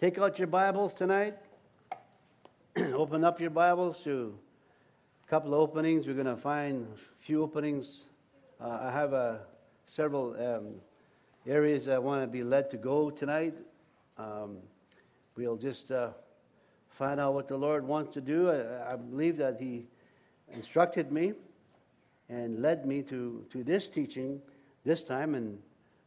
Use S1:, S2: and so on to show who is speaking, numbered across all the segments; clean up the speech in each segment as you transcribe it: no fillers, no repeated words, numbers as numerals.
S1: Take out your Bibles tonight. Open up your Bibles to a couple of openings. We're going to find a few openings. I have several areas I want to be led to go tonight. We'll just find out what the Lord wants to do. I believe that He instructed me and led me to this teaching this time. And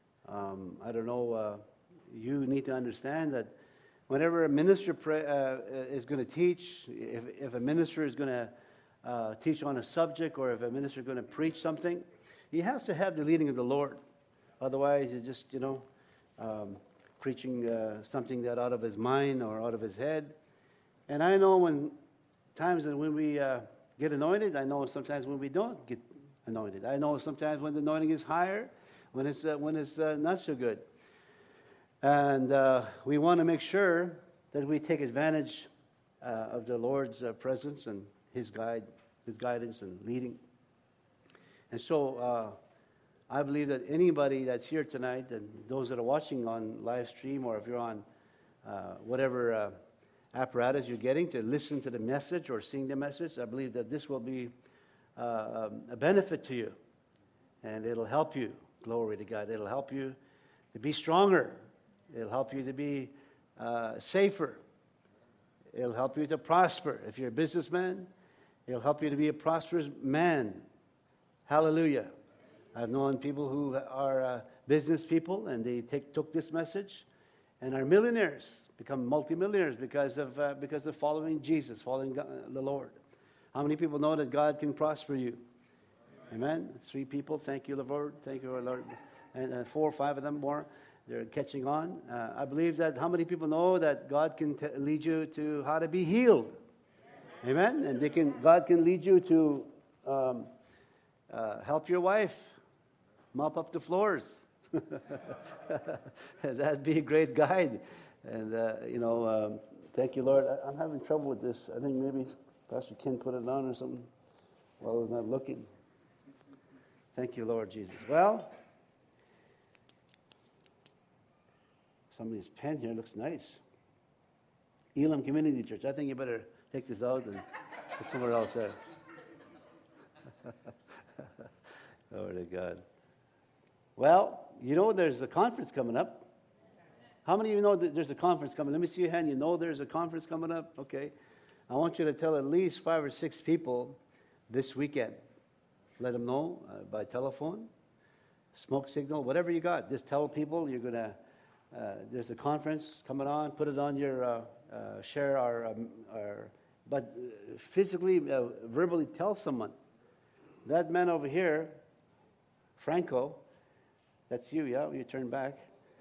S1: I don't know, you need to understand that whenever a minister is going to teach, if a minister is going to teach on a subject, or if a minister is going to preach something, he has to have the leading of the Lord. Otherwise, he's just, preaching something that out of his mind or out of his head. And I know when we get anointed, I know sometimes when we don't get anointed. I know sometimes when the anointing is higher, when it's not so good. And we want to make sure that we take advantage of the Lord's presence and His guidance and leading. And so I believe that anybody that's here tonight, and those that are watching on live stream, or if you're on whatever apparatus you're getting to listen to the message or seeing the message, I believe that this will be a benefit to you. And it'll help you. Glory to God. It'll help you to be stronger. It'll help you to be safer. It'll help you to prosper. If you're a businessman, it'll help you to be a prosperous man. Hallelujah. I've known people who are business people, and they took this message and are millionaires, become multimillionaires because of following Jesus, following God, the Lord. How many people know that God can prosper you? Amen. 3 people. Thank you, Lord. Thank you, Lord. And 4 or 5 of them more. They're catching on. I believe that how many people know that God can lead you to how to be healed? Amen. And God can lead you to help your wife mop up the floors. That'd be a great guide. And thank you, Lord. I'm having trouble with this. I think maybe Pastor Ken put it on or something while I was not looking. Thank you, Lord Jesus. Well, somebody's pen here looks nice. Elam Community Church. I think you better take this out and put somewhere else there. Glory to God. Well, there's a conference coming up. How many of you know that there's a conference coming? Let me see your hand. You know there's a conference coming up? Okay. I want you to tell at least 5 or 6 people this weekend. Let them know by telephone, smoke signal, whatever you got. Just tell people you're going to, there's a conference coming on. Put it on your, share but physically, verbally tell someone. That man over here, Franco, that's you, yeah? You turn back.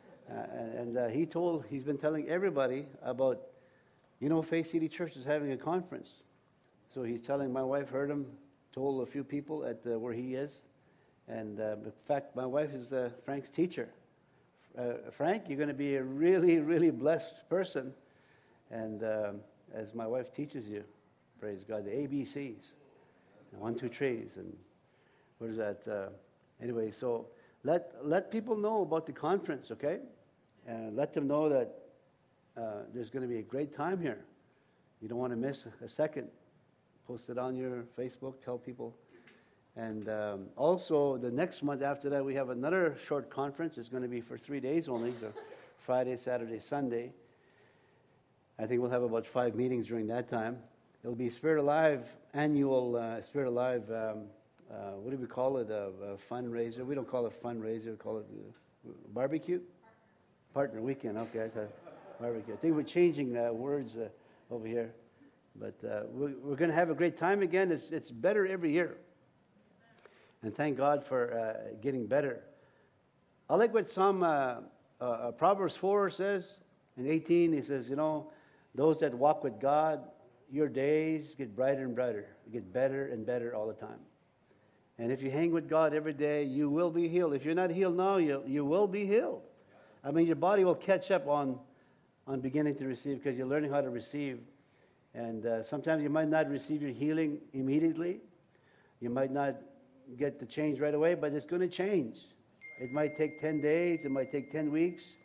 S1: He's been telling everybody about, Faith City Church is having a conference. So he's telling, my wife heard him, told a few people at where he is. And in fact, my wife is Frank's teacher. Frank, you're going to be a really, really blessed person. And as my wife teaches you, praise God, the ABCs, 1, 2, 3s, and what is that? Anyway, so let people know about the conference, okay? And let them know that there's going to be a great time here. You don't want to miss a second. Post it on your Facebook, tell people. And also, the next month after that, we have another short conference. It's going to be for 3 days only, so Friday, Saturday, Sunday. I think we'll have about 5 meetings during that time. It'll be Spirit Alive annual Spirit Alive. What do we call it? A fundraiser. We don't call it fundraiser. We call it barbecue. Partner weekend. Okay, barbecue. I think we're changing words over here, but we're going to have a great time again. It's better every year. And thank God for getting better. I like what Proverbs 4 says in 18. He says, those that walk with God, your days get brighter and brighter. You get better and better all the time. And if you hang with God every day, you will be healed. If you're not healed now, you will be healed. I mean, your body will catch up on beginning to receive because you're learning how to receive. And sometimes you might not receive your healing immediately. You might not get the change right away, but it's going to change. It might take 10 days. It might take 10 weeks.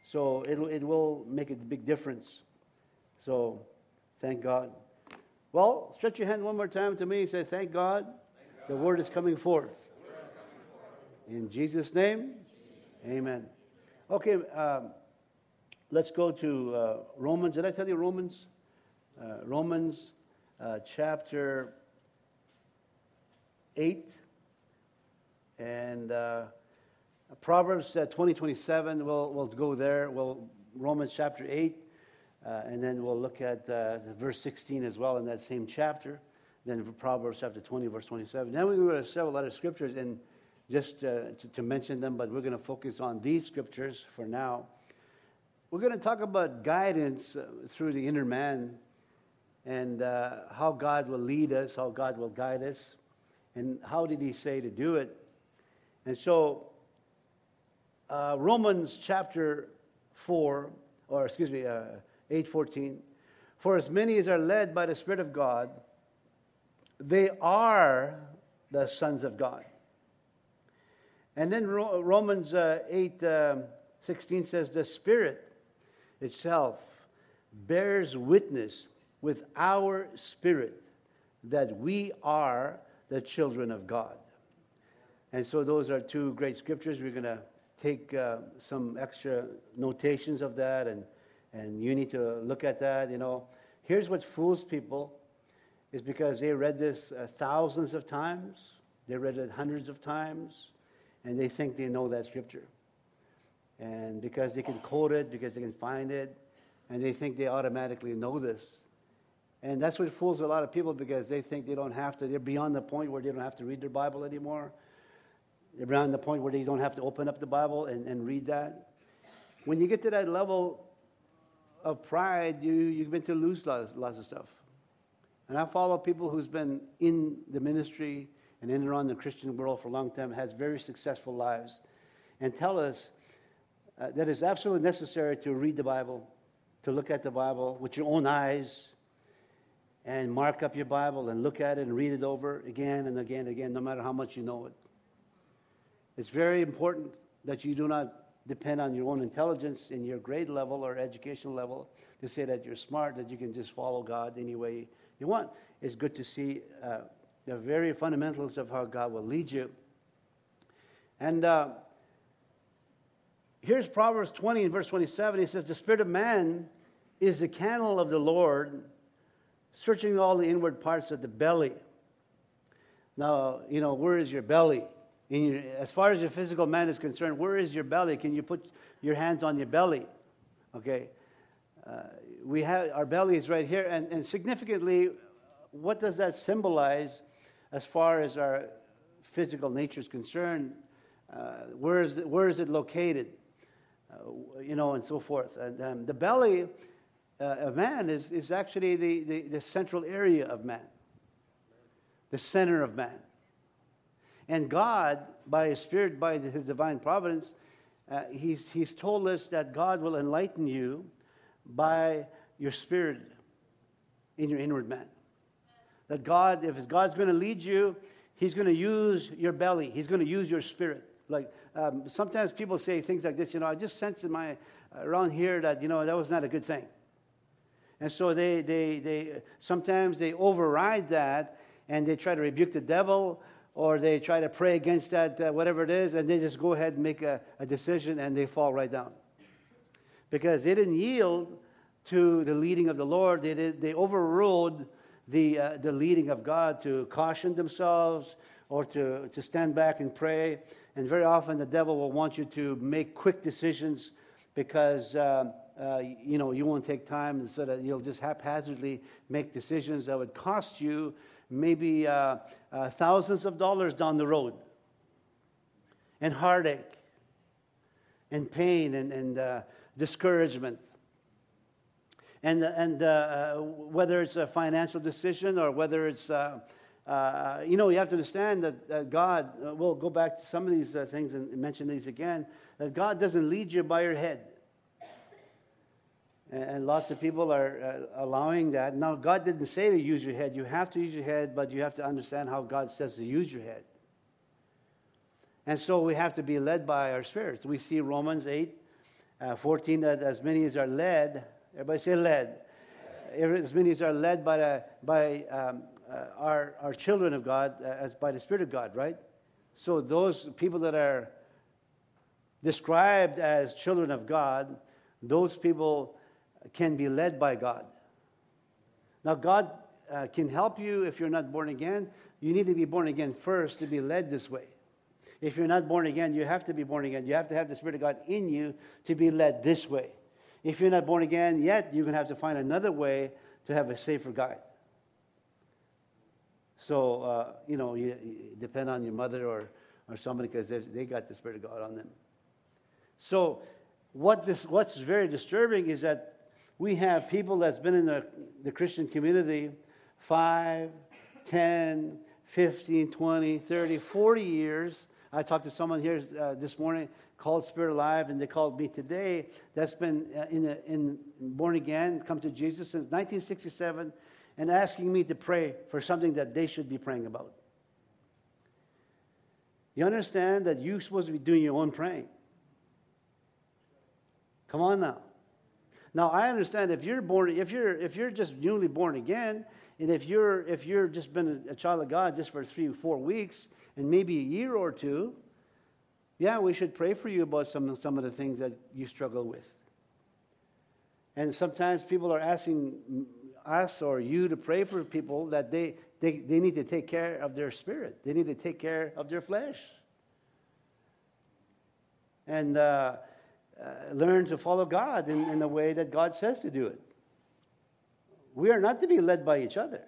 S1: So it will make a big difference. So thank God. Well, stretch your hand one more time to me and say, thank God, the word is coming forth. In Jesus' name, amen. Okay, let's go to Romans. Did I tell you Romans? Romans chapter 8 and Proverbs 20:27. We'll go there. Romans chapter 8, and then we'll look at verse 16 as well in that same chapter. Then Proverbs chapter 20, verse 27. Then we're going to several other scriptures, and just to mention them, but we're going to focus on these scriptures for now. We're going to talk about guidance through the inner man, and how God will lead us, how God will guide us, and how did He say to do it. And so, Romans chapter 8:14. For as many as are led by the Spirit of God, they are the sons of God. And then Romans 8:16 says, the Spirit itself bears witness with our spirit that we are the children of God. And so those are two great scriptures. We're going to take some extra notations of that, and you need to look at that. You know, here's what fools people is because they read this thousands of times, they read it hundreds of times, and they think they know that scripture. And because they can quote it, because they can find it, and they think they automatically know this. And that's what fools a lot of people, because they think they don't have to, they're beyond the point where they don't have to read their Bible anymore. They're beyond the point where they don't have to open up the Bible and read that. When you get to that level of pride, you begin to lose lots of stuff. And I follow people who's been in the ministry and in and around the Christian world for a long time, has very successful lives, and tell us that it's absolutely necessary to read the Bible, to look at the Bible with your own eyes, and mark up your Bible and look at it and read it over again and again and again, no matter how much you know it. It's very important that you do not depend on your own intelligence in your grade level or educational level to say that you're smart, that you can just follow God any way you want. It's good to see the very fundamentals of how God will lead you. And here's Proverbs 20 and verse 27. He says, the spirit of man is the candle of the Lord, searching all the inward parts of the belly. Now, you know, where is your belly? As far as your physical man is concerned, where is your belly? Can you put your hands on your belly? Okay. We have our belly is right here, and significantly, what does that symbolize as far as our physical nature is concerned? Where is it located? You know, and so forth. And the belly of man is actually the central area of man, the center of man. And God, by His Spirit, by His divine providence, He's told us that God will enlighten you by your spirit in your inward man. That God, if God's going to lead you, He's going to use your belly. He's going to use your spirit. Like sometimes people say things like this, you know, I just sense in my around here that, you know, that was not a good thing. And so they sometimes they override that, and they try to rebuke the devil, or they try to pray against that, whatever it is, and they just go ahead and make a decision, and they fall right down. Because they didn't yield to the leading of the Lord. They overrode the leading of God to caution themselves or to stand back and pray. And very often the devil will want you to make quick decisions because you know, you won't take time, and so that you'll just haphazardly make decisions that would cost you maybe thousands of dollars down the road, and heartache, and pain, and discouragement. And whether it's a financial decision or whether it's, you know, you have to understand that God, we'll go back to some of these things and mention these again, that God doesn't lead you by your head. And lots of people are allowing that. Now, God didn't say to use your head. You have to use your head, but you have to understand how God says to use your head. And so we have to be led by our spirits. We see Romans 8, 14, that as many as are led, everybody say led. As many as are led by our children of God, as by the Spirit of God, right? So those people that are described as children of God, those people can be led by God. Now, God can help you if you're not born again. You need to be born again first to be led this way. If you're not born again, you have to be born again. You have to have the Spirit of God in you to be led this way. If you're not born again yet, you're going to have to find another way to have a safer guide. So, you depend on your mother or somebody, because they got the Spirit of God on them. So what's very disturbing is that we have people that's been in the Christian community 5, 10, 15, 20, 30, 40 years. I talked to someone here this morning called Spirit Alive, and they called me today, that's been in born again, come to Jesus since 1967, and asking me to pray for something that they should be praying about. You understand that you're supposed to be doing your own praying. Come on now. Now I understand if you're just newly born again, and if you're just been a child of God just for 3 or 4 weeks, and maybe a year or two, yeah, we should pray for you about some of the things that you struggle with. And sometimes people are asking us or you to pray for people that they need to take care of their spirit. They need to take care of their flesh. And learn to follow God in the way that God says to do it. We are not to be led by each other.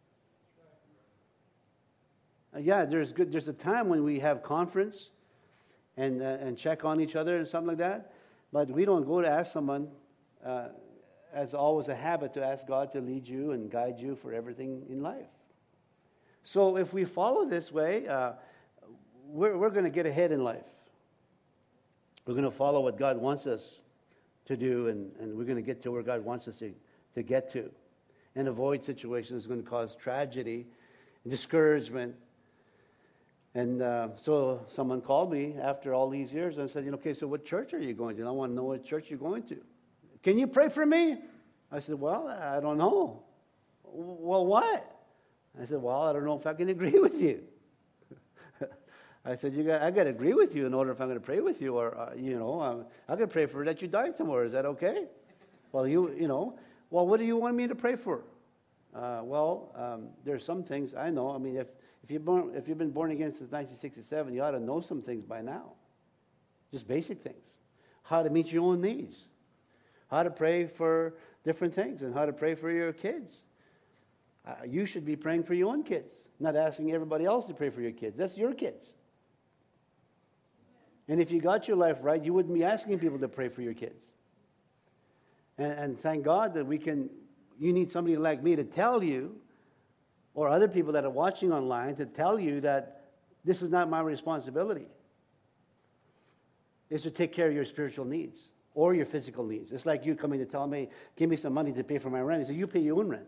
S1: Yeah, there's a time when we have conference and check on each other and something like that, but we don't go to ask someone, as always a habit, to ask God to lead you and guide you for everything in life. So if we follow this way, we're going to get ahead in life. We're going to follow what God wants us to do, and we're going to get to where God wants us to get to, and avoid situations that's going to cause tragedy and discouragement. And so someone called me after all these years and said, okay, so what church are you going to? And I want to know what church you're going to. Can you pray for me? I said, well, I don't know. Well, what? I said, well, I don't know if I can agree with you. I said, I got to agree with you in order if I'm going to pray with you, or I can pray for that you die tomorrow. Is that okay? Well, well, what do you want me to pray for? There's some things I know. I mean, if you've been born again since 1967, you ought to know some things by now. Just basic things. How to meet your own needs. How to pray for different things, and how to pray for your kids. You should be praying for your own kids, not asking everybody else to pray for your kids. That's your kids. And if you got your life right, you wouldn't be asking people to pray for your kids. And thank God that you need somebody like me to tell you, or other people that are watching online, to tell you that this is not my responsibility. It's to take care of your spiritual needs or your physical needs. It's like you coming to tell me, give me some money to pay for my rent. He said, you pay your own rent.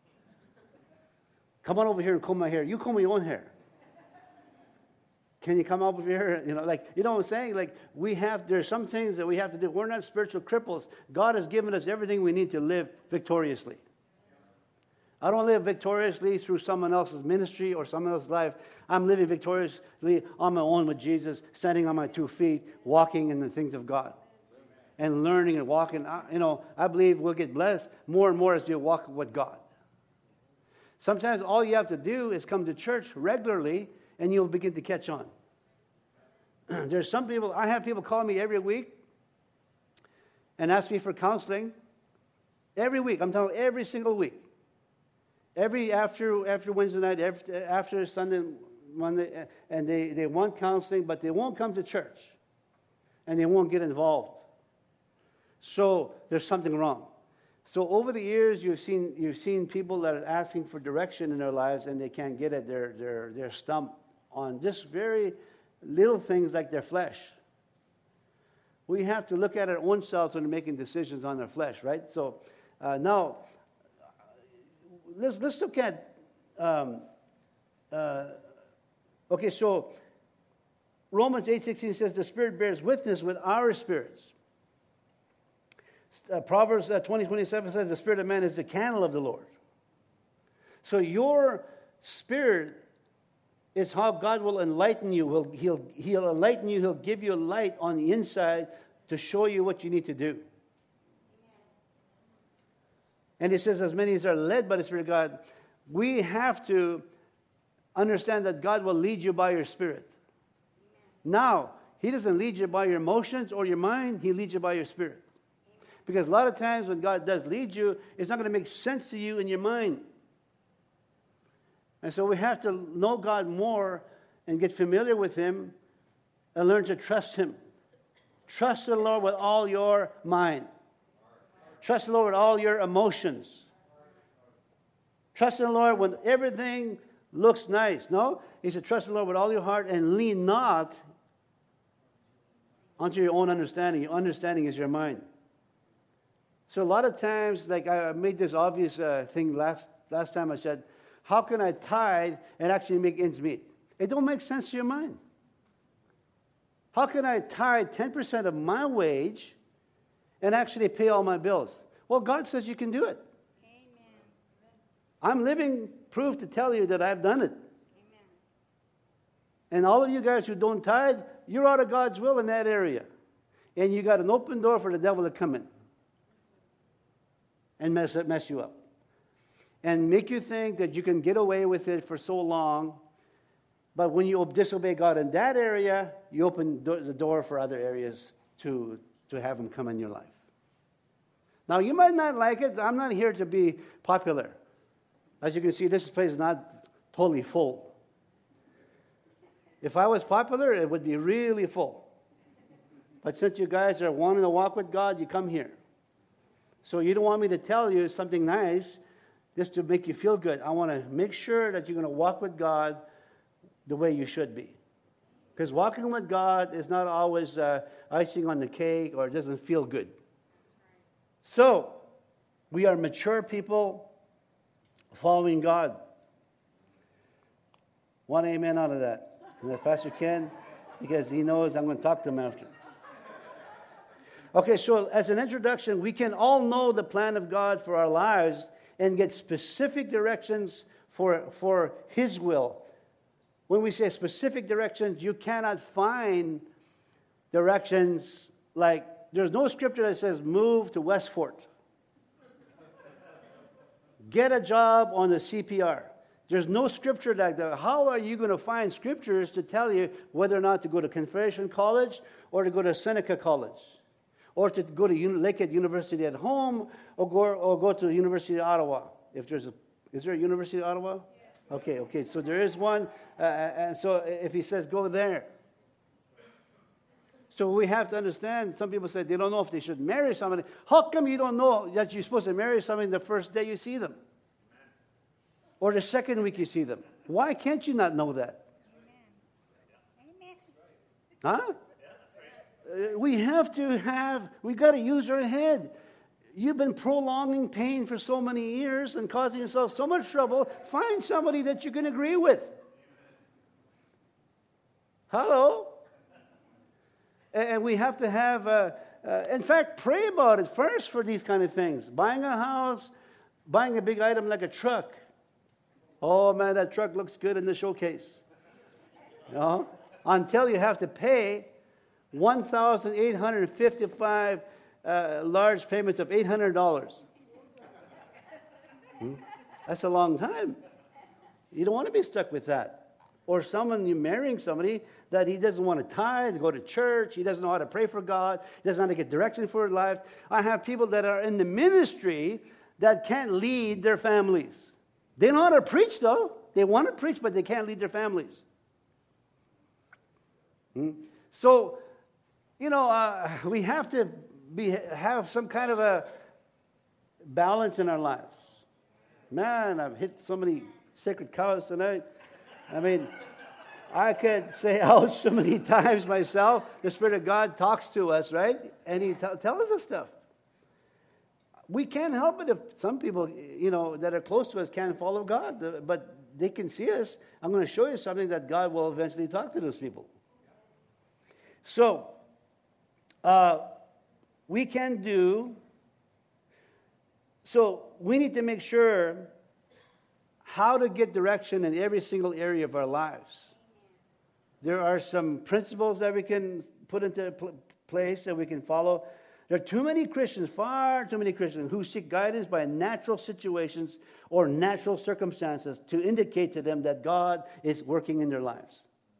S1: Come on over here and comb my hair. You comb your own hair. Can you come over here? You know what I'm saying? There's some things that we have to do. We're not spiritual cripples. God has given us everything we need to live victoriously. I don't live victoriously through someone else's ministry or someone else's life. I'm living victoriously on my own with Jesus, standing on my 2 feet, walking in the things of God, and learning and walking. I believe we'll get blessed more and more as you walk with God. Sometimes all you have to do is come to church regularly, and you'll begin to catch on. There's some people, I have people call me every week and ask me for counseling. Every week, I'm telling you, every single week. After Wednesday night, after Sunday, Monday, and they want counseling, but they won't come to church, and they won't get involved. So there's something wrong. So over the years, you've seen people that are asking for direction in their lives, and they can't get it. They're stumped on just very little things like their flesh. We have to look at our own selves when we're making decisions on our flesh, right? So now, let's look at. So Romans 8:16 says the Spirit bears witness with our spirits Proverbs 20:27 says, the spirit of man is the candle of the Lord. So your spirit is how God will enlighten you. He'll enlighten you. He'll give you a light on the inside to show you what you need to do. And he says, as many as are led by the Spirit of God, we have to understand that God will lead you by your spirit. Now, he doesn't lead you by your emotions or your mind. He leads you by your spirit. Because a lot of times when God does lead you, it's not going to make sense to you in your mind. And so we have to know God more and get familiar with Him and learn to trust Him. Trust the Lord with all your mind. Trust the Lord with all your emotions. Trust in the Lord when everything looks nice. No? He said, trust the Lord with all your heart and lean not onto your own understanding. Your understanding is your mind. So a lot of times, like I made this obvious thing last time I said, how can I tithe and actually make ends meet? It don't make sense to your mind. How can I tithe 10% of my wage and actually pay all my bills? Well, God says you can do it. Amen. I'm living proof to tell you that I've done it. Amen. And all of you guys who don't tithe, you're out of God's will in that area. And you got an open door for the devil to come in and mess you up. And make you think that you can get away with it for so long. But when you disobey God in that area, you open the door for other areas to have Him come in your life. Now, you might not like it. I'm not here to be popular. As you can see, this place is not totally full. If I was popular, it would be really full. But since you guys are wanting to walk with God, you come here. So you don't want me to tell you something nice just to make you feel good. I want to make sure that you're going to walk with God the way you should be. Because walking with God is not always icing on the cake or it doesn't feel good. So, we are mature people following God. One amen out of that. And Pastor Ken, because he knows I'm going to talk to him after. Okay, so as an introduction, we can all know the plan of God for our lives and get specific directions for His will. When we say specific directions, you cannot find directions like, there's no scripture that says move to Westfort. Get a job on the CPR. There's no scripture like that. How are you going to find scriptures to tell you whether or not to go to Confederation College or to go to Seneca College? Or to go to Lakehead University at home or go to the University of Ottawa? Is there a University of Ottawa? Okay, so there is one. And so if he says go there. So we have to understand, some people say they don't know if they should marry somebody. How come you don't know that you're supposed to marry somebody the first day you see them? Or the second week you see them? Why can't you not know that? Huh? We got to use our head. You've been prolonging pain for so many years and causing yourself so much trouble. Find somebody that you can agree with. Hello? And we have to have, in fact, pray about it first for these kind of things. Buying a house, buying a big item like a truck. Oh, man, that truck looks good in the showcase. No? Until you have to pay $1,855 large payments of $800. That's a long time. You don't want to be stuck with that. Or you're marrying somebody that he doesn't want to tithe, go to church, he doesn't know how to pray for God, he doesn't know how to get direction for his life. I have people that are in the ministry that can't lead their families. They know how to preach, though. They want to preach, but they can't lead their families. So, we have to have some kind of a balance in our lives. Man, I've hit so many sacred cows tonight. I mean, I could say ouch so many times myself. The Spirit of God talks to us, right? And He tells us stuff. We can't help it if some people, that are close to us can't follow God. But they can see us. I'm going to show you something that God will eventually talk to those people. So, we can do So we need to make sure how to get direction in every single area of our lives. There are some principles that we can put into place that we can follow. There are too many Christians, far too many Christians, who seek guidance by natural situations or natural circumstances to indicate to them that God is working in their lives.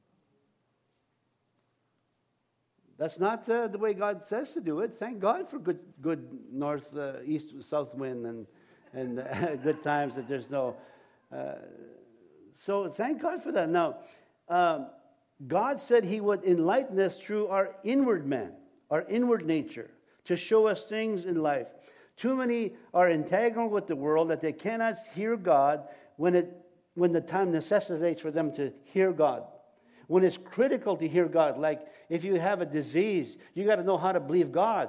S1: That's not the way God says to do it. Thank God for good north, east, south wind and good times that there's no... so thank God for that. Now, God said He would enlighten us through our inward man, our inward nature, to show us things in life. Too many are entangled with the world that they cannot hear God when the time necessitates for them to hear God. When it's critical to hear God, like if you have a disease, you got to know how to believe God.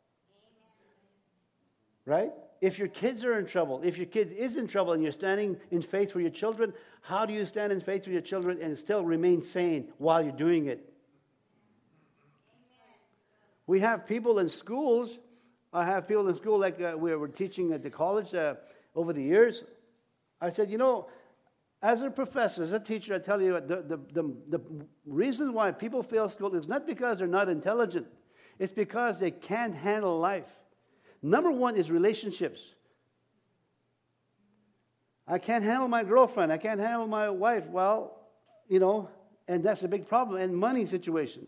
S1: Right? If your kids are in trouble, if your kid is in trouble and you're standing in faith for your children, how do you stand in faith for your children and still remain sane while you're doing it? We have people in schools. I have people in school like we were teaching at the college over the years. I said, as a professor, as a teacher, I tell you, the reason why people fail school is not because they're not intelligent. It's because they can't handle life. Number one is relationships. I can't handle my girlfriend. I can't handle my wife. Well, and that's a big problem. And money situations.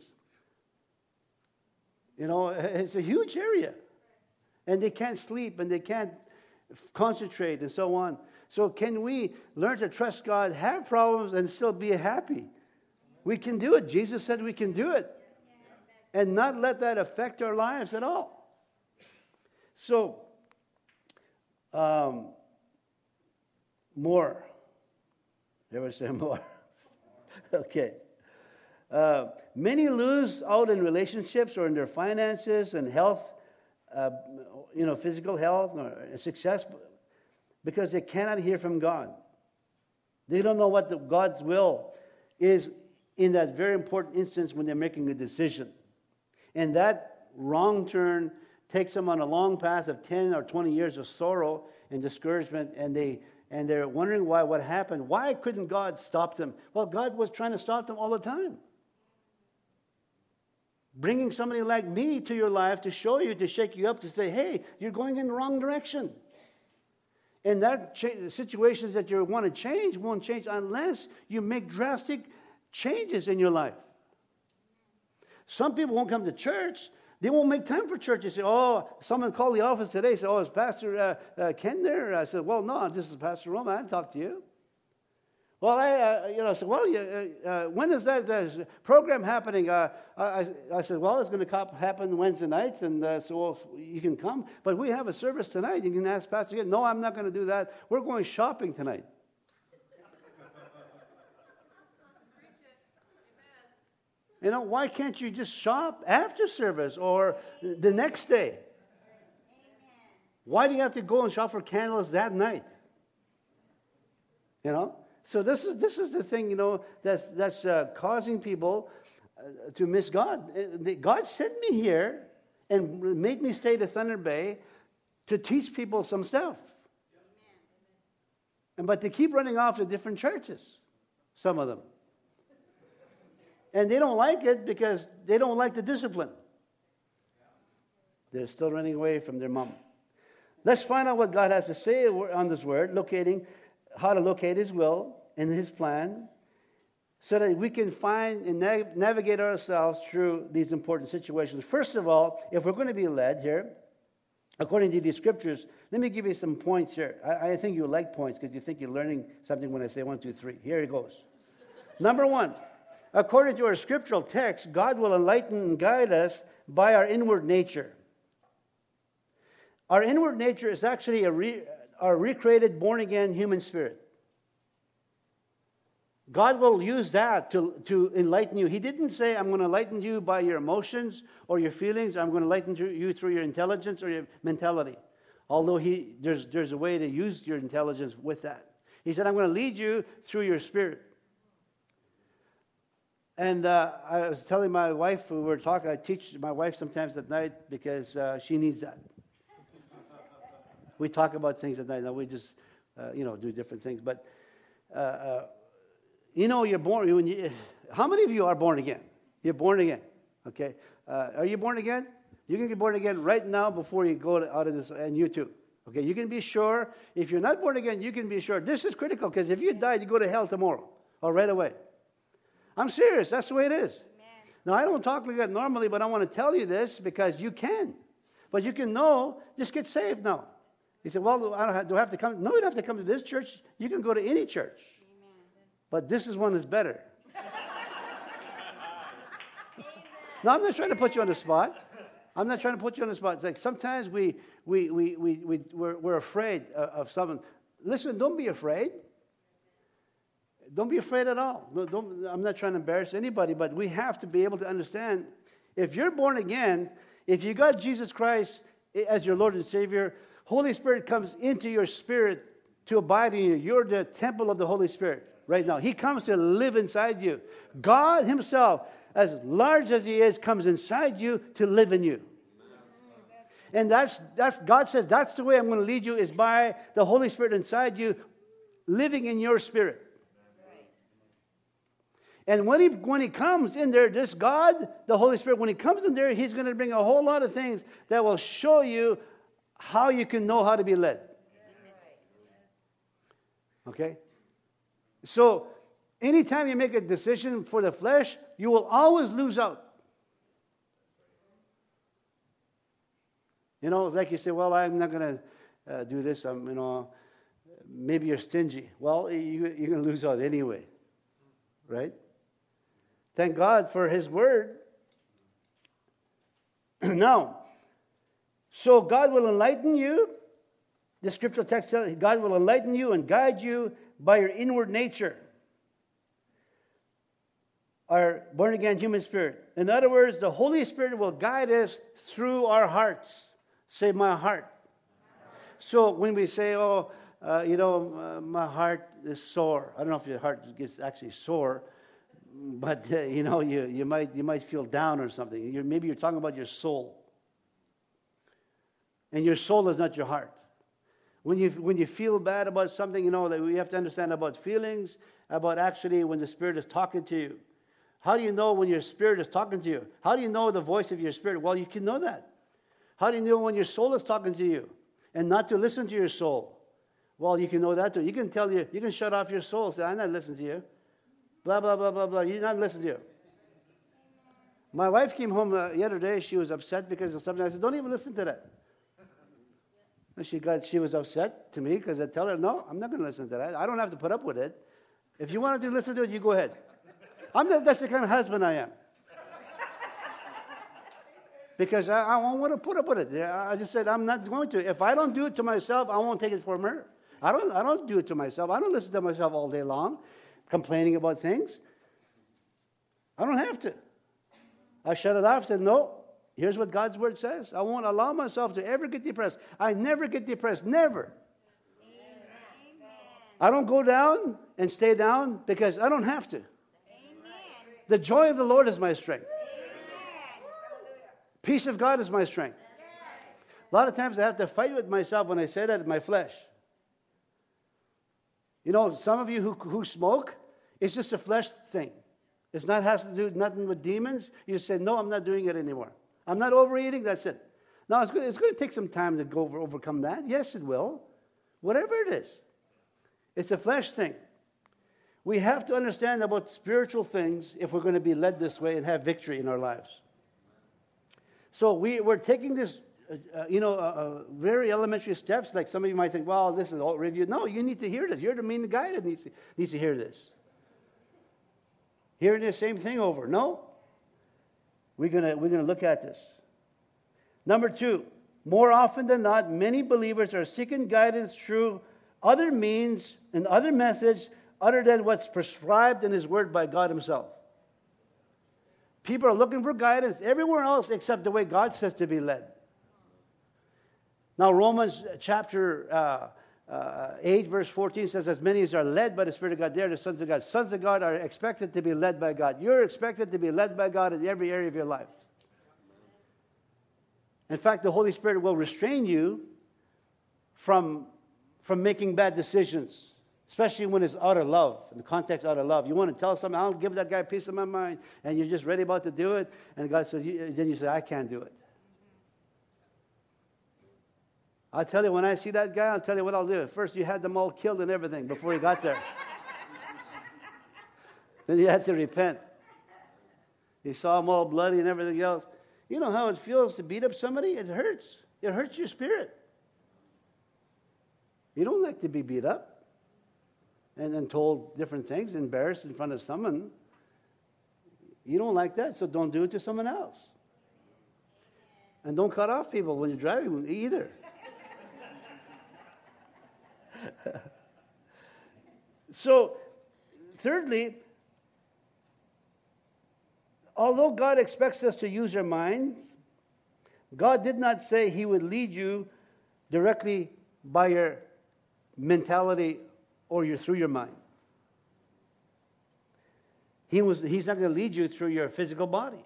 S1: It's a huge area. And they can't sleep and they can't concentrate and so on. So can we learn to trust God, have problems, and still be happy? We can do it. Jesus said we can do it. And not let that affect our lives at all. So, more. Ever say more? Okay. Many lose out in relationships or in their finances and health, physical health or success, because they cannot hear from God. They don't know what God's will is in that very important instance when they're making a decision. And that wrong turn takes them on a long path of 10 or 20 years of sorrow and discouragement, and they're wondering what happened. Why couldn't God stop them? Well, God was trying to stop them all the time. Bringing somebody like me to your life to show you, to shake you up, to say, hey, you're going in the wrong direction. And that situations that you want to change won't change unless you make drastic changes in your life. Some people won't come to church. They won't make time for church. They say, someone called the office today. Say, is Pastor Ken there? I said, well, no, this is Pastor Roma. I didn't talk to you. Well, I said, well, when is that program happening? I said, well, it's going to happen Wednesday nights, and so you can come. But we have a service tonight. You can ask Pastor again. No, I'm not going to do that. We're going shopping tonight. Why can't you just shop after service or the next day? Why do you have to go and shop for candles that night? So this is the thing, that's causing people to miss God. God sent me here and made me stay to Thunder Bay to teach people some stuff. But they keep running off to different churches, some of them. And they don't like it because they don't like the discipline. They're still running away from their mom. Let's find out what God has to say on this word, how to locate His will and His plan, so that we can find and navigate ourselves through these important situations. First of all, if we're going to be led here, according to these scriptures, let me give you some points here. I think you like points because you think you're learning something when I say 1, 2, 3. Here it goes. Number 1, according to our scriptural text, God will enlighten and guide us by our inward nature. Our inward nature is actually our recreated, born-again human spirit. God will use that to enlighten you. He didn't say, I'm going to enlighten you by your emotions or your feelings. I'm going to enlighten you through your intelligence or your mentality. Although there's a way to use your intelligence with that. He said, I'm going to lead you through your spirit. And I was telling my wife, we were talking, I teach my wife sometimes at night because she needs that. We talk about things at night. Now we just, do different things. But, you're born. How many of you are born again? You're born again. Okay. Are you born again? You can get born again right now before you go out of this, and you too. Okay. You can be sure. If you're not born again, you can be sure. This is critical because if you die, you go to hell tomorrow or right away. I'm serious. That's the way it is. Amen. Now, I don't talk like that normally, but I want to tell you this because you can. But you can know, just get saved now. You say, well, do I have to come? No, you don't have to come to this church. You can go to any church. Amen. But this is one that's better. No, I'm not trying to put you on the spot. I'm not trying to put you on the spot. It's like sometimes we're afraid of something. Listen, don't be afraid. Don't be afraid at all. I'm not trying to embarrass anybody, but we have to be able to understand, if you're born again, if you got Jesus Christ as your Lord and Savior, Holy Spirit comes into your spirit to abide in you. You're the temple of the Holy Spirit right now. He comes to live inside you. God himself, as large as he is, comes inside you to live in you. And that's God says, that's the way I'm going to lead you, is by the Holy Spirit inside you, living in your spirit. And when he comes in there, this God, the Holy Spirit, when he comes in there, he's going to bring a whole lot of things that will show you how you can know how to be led. Okay? So, anytime you make a decision for the flesh, you will always lose out. Like you say, well, I'm not going to do this. Maybe you're stingy. Well, you're going to lose out anyway. Right? Thank God for his word. Now, so God will enlighten you. The scriptural text tells God will enlighten you and guide you by your inward nature, our born-again human spirit. In other words, the Holy Spirit will guide us through our hearts. Say, my heart. So when we say, my heart is sore. I don't know if your heart gets actually sore. But, you might feel down or something. Maybe you're talking about your soul. And your soul is not your heart. When you feel bad about something, that we have to understand about feelings, about actually when the Spirit is talking to you. How do you know when your spirit is talking to you? How do you know the voice of your spirit? Well, you can know that. How do you know when your soul is talking to you and not to listen to your soul? Well, you can know that too. You can shut off your soul. Say, I'm not listening to you. Blah, blah, blah, blah, blah. You're not listening to you. My wife came home the other day. She was upset because of something. I said, don't even listen to that. And she was upset to me because I tell her, no, I'm not going to listen to that. I don't have to put up with it. If you want to listen to it, you go ahead. That's the kind of husband I am. Because I won't want to put up with it. I just said, I'm not going to. If I don't do it to myself, I won't take it from her. I don't do it to myself. I don't listen to myself all day long, complaining about things. I don't have to. I shut it off, said, no, here's what God's word says. I won't allow myself to ever get depressed. I never get depressed, never. Amen. I don't go down and stay down because I don't have to. Amen. The joy of the Lord is my strength. Peace of God is my strength. A lot of times I have to fight with myself when I say that in my flesh. Some of you who smoke, it's just a flesh thing. It's not has to do nothing with demons. You just say, no, I'm not doing it anymore. I'm not overeating, that's it. Now, it's going to take some time to overcome that. Yes, it will. Whatever it is. It's a flesh thing. We have to understand about spiritual things if we're going to be led this way and have victory in our lives. So we're taking this, very elementary steps. Like some of you might think, well, this is all review. No, you need to hear this. You're the main guy that needs to hear this. Hearing the same thing over. No. We're gonna look at this. Number 2, more often than not, many believers are seeking guidance through other means and other methods other than what's prescribed in His Word by God Himself. People are looking for guidance everywhere else except the way God says to be led. Now, Romans chapter 8, verse 14 says, as many as are led by the Spirit of God, they are the sons of God. Sons of God are expected to be led by God. You're expected to be led by God in every area of your life. In fact, the Holy Spirit will restrain you from making bad decisions, especially when it's out of love, in the context out of love. You want to tell someone, I'll give that guy a piece of my mind, and you're just ready about to do it, and God says, then you say, I can't do it. I'll tell you, when I see that guy, I'll tell you what I'll do. First, you had them all killed and everything before you got there. Then you had to repent. You saw them all bloody and everything else. You know how it feels to beat up somebody? It hurts. It hurts your spirit. You don't like to be beat up and told different things, embarrassed in front of someone. You don't like that, so don't do it to someone else. And don't cut off people when you're driving either. So, thirdly, although God expects us to use our minds, God did not say He would lead you directly by your mentality or through your mind. He's not going to lead you through your physical body.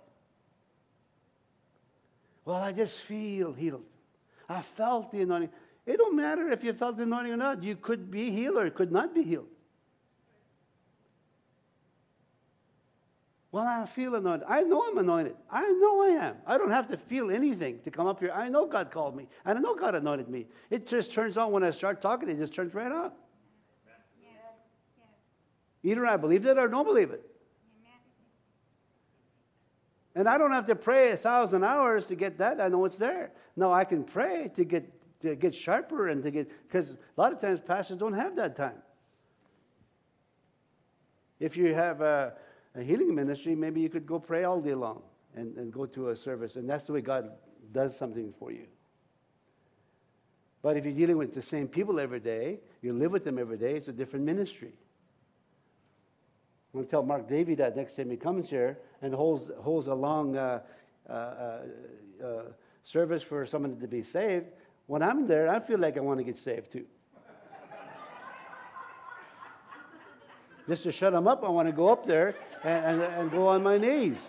S1: Well, I just feel healed. I felt the anointing. It don't matter if you felt the anointing or not. You could be healed or could not be healed. Well, I feel anointed. I know I'm anointed. I know I am. I don't have to feel anything to come up here. I know God called me. I know God anointed me. It just turns on when I start talking. It just turns right on. Either I believe it or don't believe it. And I don't have to pray 1,000 hours to get that. I know it's there. No, I can pray to get sharper and because a lot of times pastors don't have that time. If you have a healing ministry, maybe you could go pray all day long and go to a service, and that's the way God does something for you. But if you're dealing with the same people every day, you live with them every day, it's a different ministry. I'm going to tell Mark Davey that next time he comes here and holds a long service for someone to be saved. When I'm there, I feel like I want to get saved too. Just to shut them up, I want to go up there and go on my knees.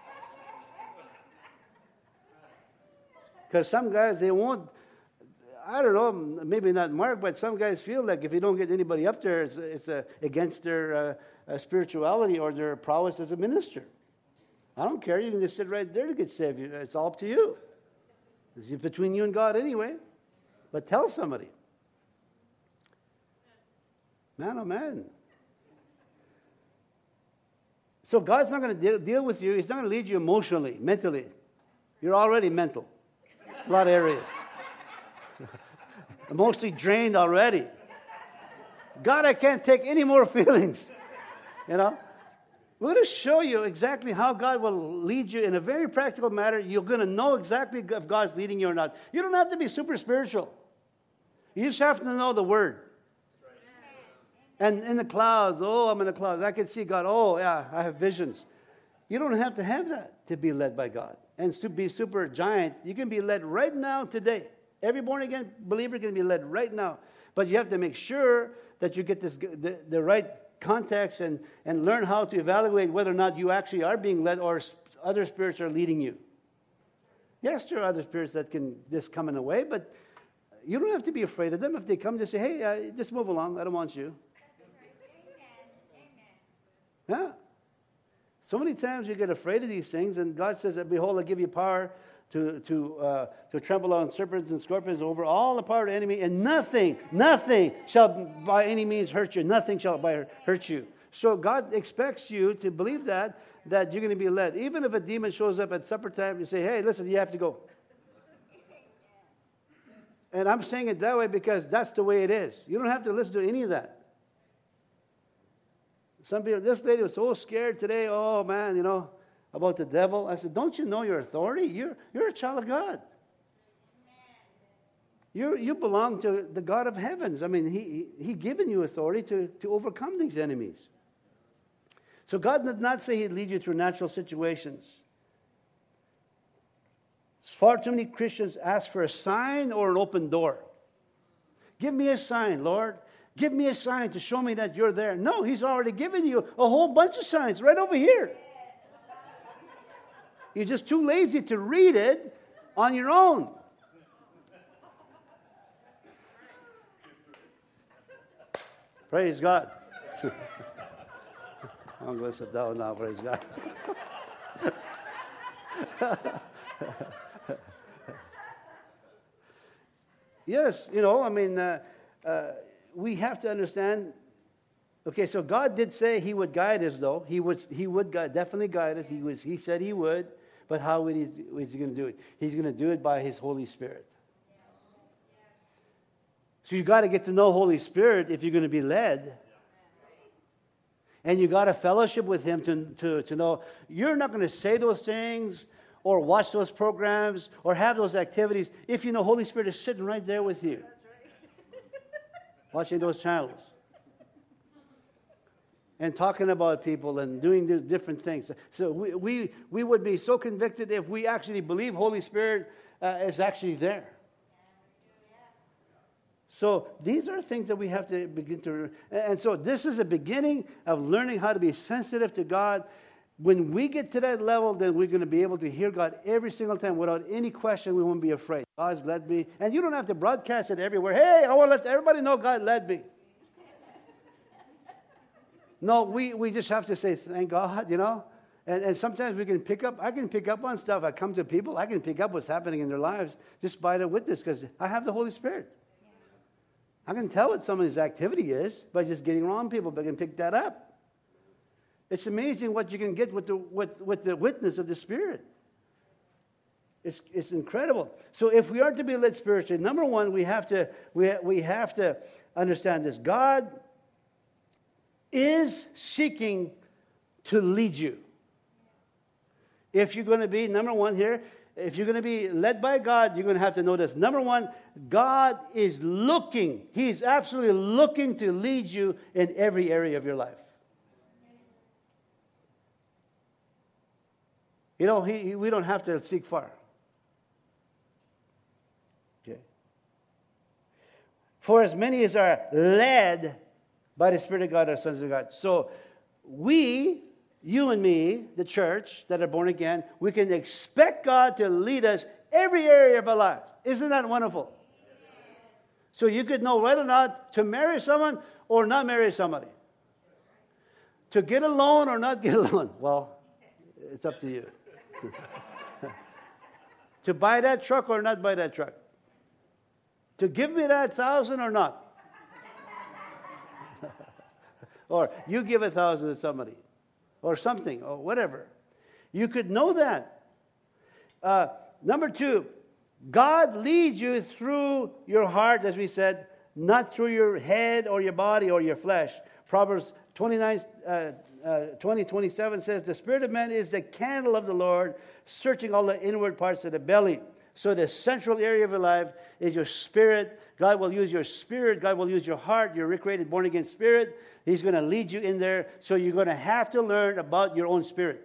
S1: Because some guys, they won't, I don't know, maybe not Mark, but some guys feel like if you don't get anybody up there, it's against their spirituality or their prowess as a minister. I don't care. You can just sit right there to get saved. It's all up to you. It's between you and God anyway. But tell somebody. Man, oh man. So God's not going to deal with you. He's not going to lead you emotionally, mentally. You're already mental. A lot of areas. Emotionally drained already. God, I can't take any more feelings. You know? We're going to show you exactly how God will lead you in a very practical matter. You're going to know exactly if God's leading you or not. You don't have to be super spiritual. You just have to know the Word. And in the clouds, I'm in the clouds. I can see God. Oh, yeah, I have visions. You don't have to have that to be led by God. And to be super giant, you can be led right now, today. Every born-again believer can be led right now. But you have to make sure that you get the right context and learn how to evaluate whether or not you actually are being led or other spirits are leading you. Yes, there are other spirits that can just come in a way, but you don't have to be afraid of them. If they come, just say, hey, just move along. I don't want you. Yeah. So many times you get afraid of these things, and God says that, behold, I give you power to trample on serpents and scorpions over all the power of the enemy, and nothing shall by any means hurt you. Nothing shall hurt you. So God expects you to believe that you're going to be led. Even if a demon shows up at supper time, you say, hey, listen, you have to go. And I'm saying it that way because that's the way it is. You don't have to listen to any of that. Some people, this lady was so scared today, oh man, about the devil. I said, don't you know your authority? You're a child of God. You belong to the God of heavens. I mean, He given you authority to overcome these enemies. So God did not say He'd lead you through natural situations. Far too many Christians ask for a sign or an open door. Give me a sign, Lord. Give me a sign to show me that you're there. No, He's already given you a whole bunch of signs right over here. You're just too lazy to read it on your own. Praise God. I'm going to sit down now, praise God. Yes, we have to understand. Okay, so God did say He would guide us, though. He would definitely guide us. He said He would, but how is He going to do it? He's going to do it by His Holy Spirit. So you got to get to know Holy Spirit if you're going to be led. And you got to fellowship with Him to know you're not going to say those things or watch those programs or have those activities if you know Holy Spirit is sitting right there with you. Watching those channels. And talking about people and doing these different things. So we would be so convicted if we actually believe Holy Spirit is actually there. So these are things that we have to begin to... And so this is the beginning of learning how to be sensitive to God. When we get to that level, then we're going to be able to hear God every single time without any question. We won't be afraid. God's led me. And you don't have to broadcast it everywhere. Hey, I want to let everybody know God led me. No, we just have to say, thank God, And sometimes I can pick up on stuff. I come to people, I can pick up what's happening in their lives just by the witness because I have the Holy Spirit. I can tell what somebody's activity is by just getting around people, but I can pick that up. It's amazing what you can get with the witness of the Spirit. It's incredible. So if we are to be led spiritually, number one, we have to understand this. God is seeking to lead you. If you're going to be, number one here, if you're going to be led by God, you're going to have to know this. Number one, God is looking. He's absolutely looking to lead you in every area of your life. We don't have to seek far. Okay. For as many as are led by the Spirit of God are sons of God. So we, you and me, the church that are born again, we can expect God to lead us every area of our lives. Isn't that wonderful? So you could know whether or not to marry someone or not marry somebody. To get a loan or not get a loan. Well, it's up to you. To buy that truck or not buy that truck. To give me that 1,000 or not. Or you give 1,000 to somebody. Or something, or whatever. You could know that. Number two, God leads you through your heart, as we said, not through your head or your body or your flesh. Proverbs 20:27 says, the spirit of man is the candle of the Lord, searching all the inward parts of the belly. So the central area of your life is your spirit. God will use your spirit. God will use your heart, your recreated, born-again spirit. He's going to lead you in there. So you're going to have to learn about your own spirit.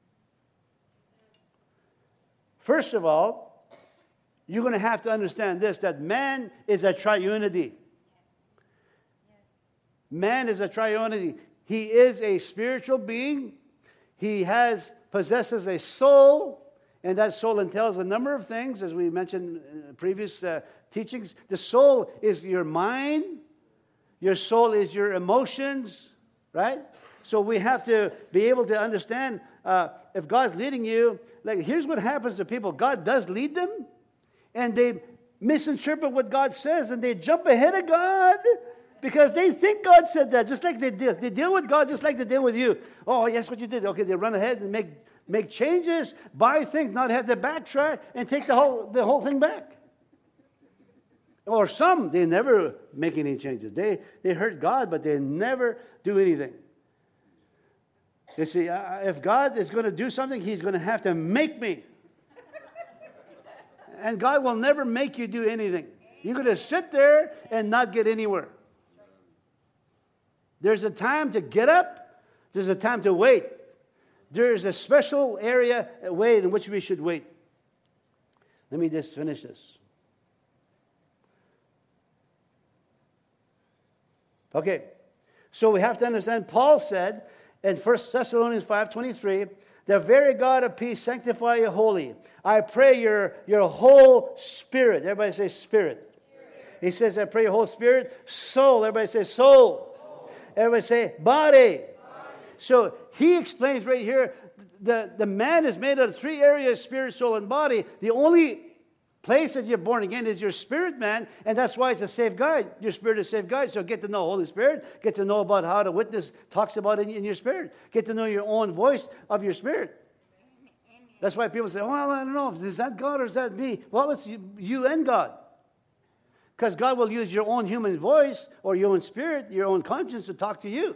S1: First of all, you're going to have to understand this, that man is a triunity. Man is a triunity. He is a spiritual being. He possesses a soul. And that soul entails a number of things, as we mentioned in previous teachings. The soul is your mind. Your soul is your emotions, right? So we have to be able to understand if God's leading you. Like, here's what happens to people. God does lead them, and they misinterpret what God says, and they jump ahead of God because they think God said that, just like they deal. They deal with God just like they deal with you. Oh, yes, what you did. Okay, they run ahead and make changes, buy things, not have to backtrack, and take the whole thing back. Or some, they never make any changes. They hurt God, but they never do anything. You see, if God is going to do something, He's going to have to make me. And God will never make you do anything. You're going to sit there and not get anywhere. There's a time to get up. There's a time to wait. There is a special way in which we should wait. Let me just finish this. Okay, so we have to understand, Paul said in 1 Thessalonians 5:23, the very God of peace sanctify you wholly. I pray your whole spirit. Everybody say spirit. He says, I pray your whole spirit. Soul. Everybody say soul. Everybody say, body. So he explains right here, the man is made out of 3 areas, spirit, soul, and body. The only place that you're born again is your spirit, man, and that's why it's a safe guide. Your spirit is a safe guide. So get to know Holy Spirit, get to know about how the witness talks about it in your spirit. Get to know your own voice of your spirit. That's why people say, well, I don't know, is that God or is that me? Well, it's you and God. Because God will use your own human voice or your own spirit, your own conscience to talk to you.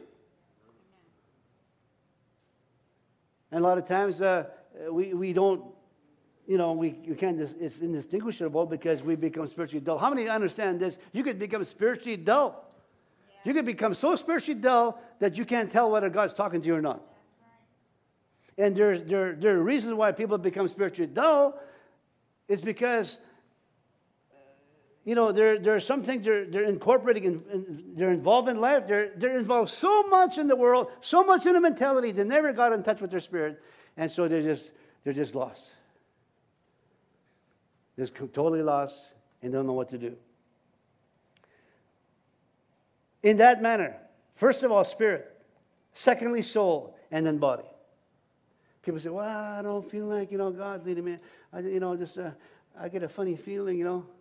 S1: And a lot of times we don't, you can't, it's indistinguishable because we become spiritually dull. How many understand this? You could become spiritually dull. Yeah. You could become so spiritually dull that you can't tell whether God's talking to you or not. And there are reasons why people become spiritually dull. It's because, there are some things they're incorporating and they're involved in life. They're involved so much in the world, so much in the mentality, they never got in touch with their spirit. And so they're just lost. They're totally lost and don't know what to do. In that manner, first of all, spirit. Secondly, soul. And then body. People say, well, I don't feel like, God leading me. I get a funny feeling,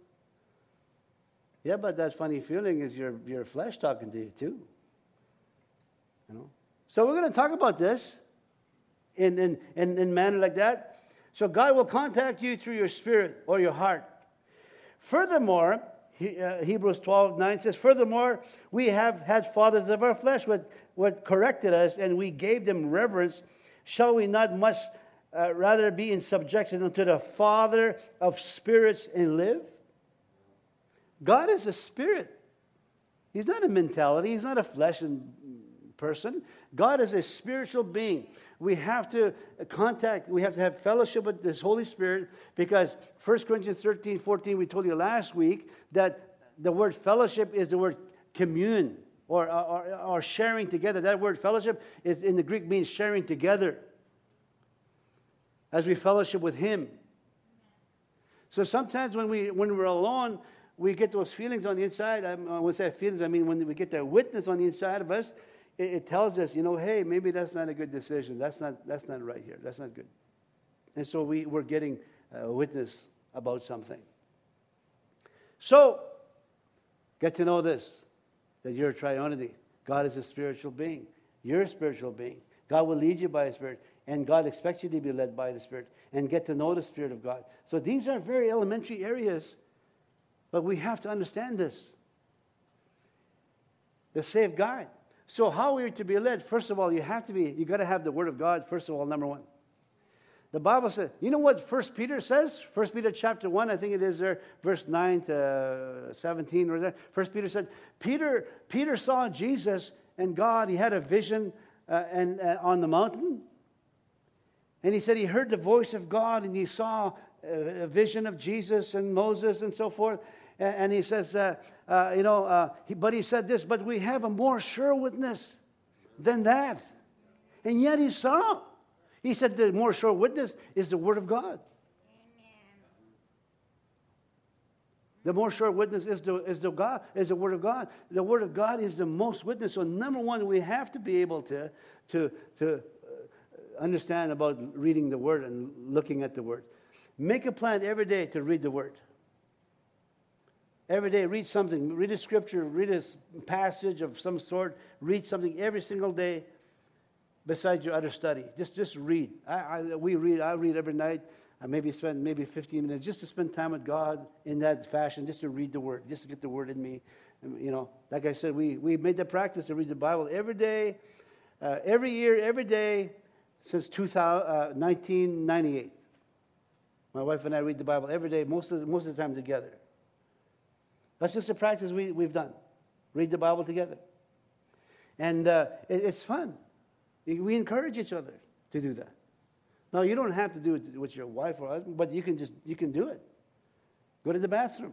S1: Yeah, but that funny feeling is your flesh talking to you too. So we're going to talk about this in manner like that. So God will contact you through your spirit or your heart. Furthermore, Hebrews 12:9 says, furthermore, we have had fathers of our flesh what corrected us, and we gave them reverence. Shall we not much rather be in subjection unto the Father of spirits and live? God is a spirit. He's not a mentality. He's not a flesh and person. God is a spiritual being. We have to we have to have fellowship with this Holy Spirit, because 1 Corinthians 13:14, we told you last week that the word fellowship is the word commune or sharing together. That word fellowship is in the Greek means sharing together as we fellowship with Him. So sometimes when we're alone, we get those feelings on the inside. When I say feelings, I mean when we get that witness on the inside of us, it tells us, hey, maybe that's not a good decision. That's not right here. That's not good. And so we're getting a witness about something. So, get to know this, that you're a triunity. God is a spiritual being. You're a spiritual being. God will lead you by His Spirit, and God expects you to be led by the Spirit and get to know the Spirit of God. So these are very elementary areas, but we have to understand this. The safeguard. So how are we to be led? First of all, you got to have the Word of God, first of all, number one. The Bible says, you know what 1 Peter says? 1 Peter chapter 1, I think it is there, verse 9 to 17. Or there. 1 Peter said, Peter saw Jesus and God. He had a vision on the mountain. And he said he heard the voice of God, and he saw a vision of Jesus and Moses and so forth. And he says, but he said this, but we have a more sure witness than that. And yet he saw. He said the more sure witness is the Word of God. Amen. The more sure witness is the Word of God. The Word of God is the most witness. So number one, we have to be able to understand about reading the Word and looking at the Word. Make a plan every day to read the Word. Every day, read something. Read a scripture. Read a passage of some sort. Read something every single day besides your other study. Just read. I read every night. I spend 15 minutes just to spend time with God in that fashion, just to read the Word, just to get the Word in me. Like I said, we made the practice to read the Bible every day, every year, every day since 1998. My wife and I read the Bible every day, most of the time together. That's just a practice we've done. Read the Bible together. And it's fun. We encourage each other to do that. Now, you don't have to do it with your wife or husband, but you can do it. Go to the bathroom.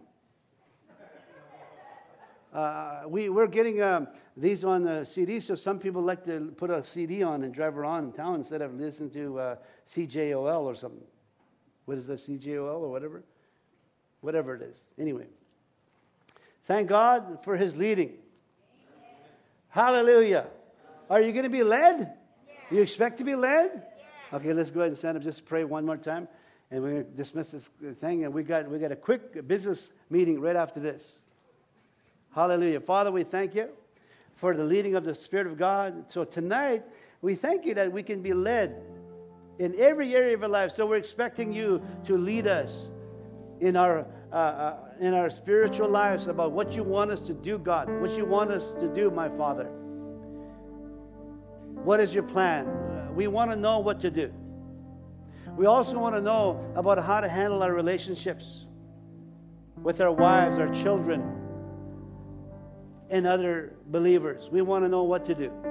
S1: We're getting these on the CD, so some people like to put a CD on and drive around in town instead of listening to CJOL or something. What is that, CJOL or whatever? Whatever it is. Anyway. Thank God for His leading. Hallelujah. Are you going to be led? You expect to be led? Okay, let's go ahead and stand up. Just pray one more time. And we're going to dismiss this thing. And we got a quick business meeting right after this. Hallelujah. Father, we thank you for the leading of the Spirit of God. So tonight, we thank you that we can be led in every area of our life. So we're expecting you to lead us in our spiritual lives about what you want us to do, God. What you want us to do, my Father. What is your plan? We want to know what to do. We also want to know about how to handle our relationships with our wives, our children, and other believers. We want to know what to do.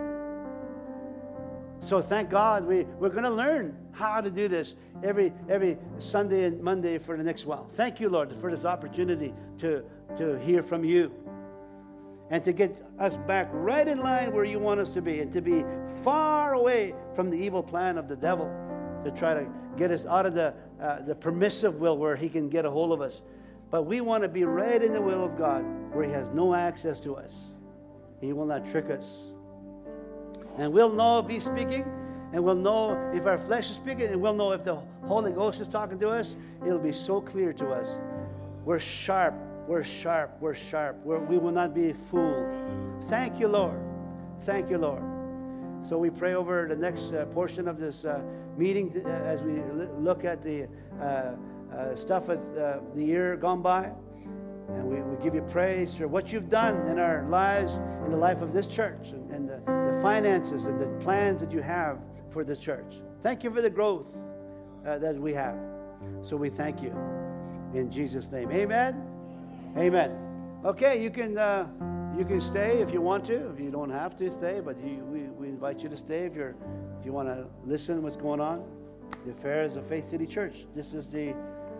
S1: So thank God we're going to learn how to do this every Sunday and Monday for the next while. Thank you, Lord, for this opportunity to hear from you and to get us back right in line where you want us to be and to be far away from the evil plan of the devil to try to get us out of the permissive will where he can get a hold of us. But we want to be right in the will of God where he has no access to us. He will not trick us. And we'll know if he's speaking, and we'll know if our flesh is speaking, and we'll know if the Holy Ghost is talking to us. It'll be so clear to us. We're sharp. We're sharp. We're sharp. We will not be fooled. Thank you, Lord. Thank you, Lord. So we pray over the next portion of this meeting as we look at the stuff of the year gone by. And we give you praise for what you've done in our lives, in the life of this church, and the finances and the plans that you have for this church. Thank you for the growth that we have. So we thank you in Jesus' name. Amen. Amen. Okay, you can stay if you want to. If you don't have to stay, but we invite you to stay if you want to listen to what's going on. The affairs of Faith City Church. This is the.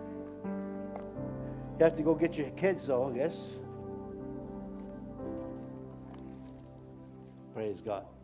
S1: You have to go get your kids, though, I guess. Praise God.